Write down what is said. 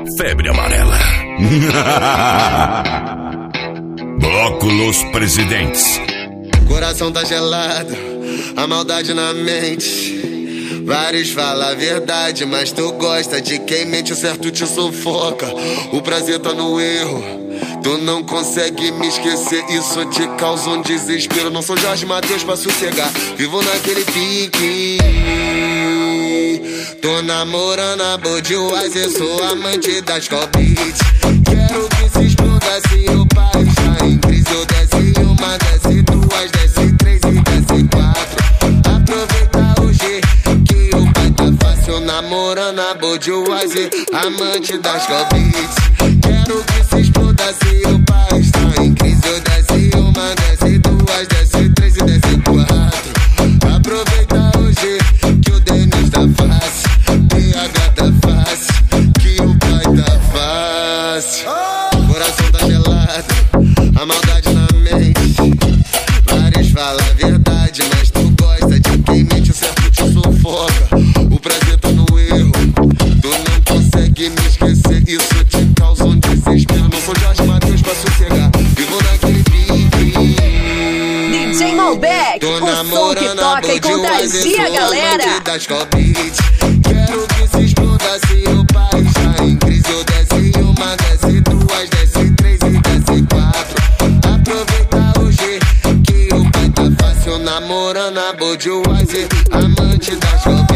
Febre amarela. Bloco Los Presidentes. Coração tá gelado, a maldade na mente. Vários falam a verdade, mas tu gosta de quem mente, o certo te sufoca. O prazer tá no erro, tu não consegue me esquecer, isso te causa um desespero. Não sou Jorge Mateus pra sossegar, vivo naquele pique. Tô namorando a Budweiser, sou amante das Cobits. Quero que se exploda se o pai está em crise. Eu desce uma, desce duas, desce três e desce quatro. Aproveita hoje que o pai tá fácil. Namorando a Budweiser, amante das Cobits. Quero que se exploda se o pai está em crise. Eu desce uma, desce duas, desce três e desce quatro. Aproveita hoje que o Denis tá fácil. PH tá fácil, que o pai tá fácil. Coração tá gelado, a maldade na mente. Vários falam a verdade, mas tu gosta de quem mente, o certo te sufoca. O prazer tá no erro, tu não consegue me esquecer, isso te causa um desespero. Não sou Jorge Mateus pra sossegar, vivo naquele pique. DJ Malbec, o som que toca e contagia a galera. Quero que se exploda se o pai está em crise. Eu desce uma, desce duas, desce três e desce quatro. Aproveita hoje que o pai tá fácil. Namorando a Budweiser, amante das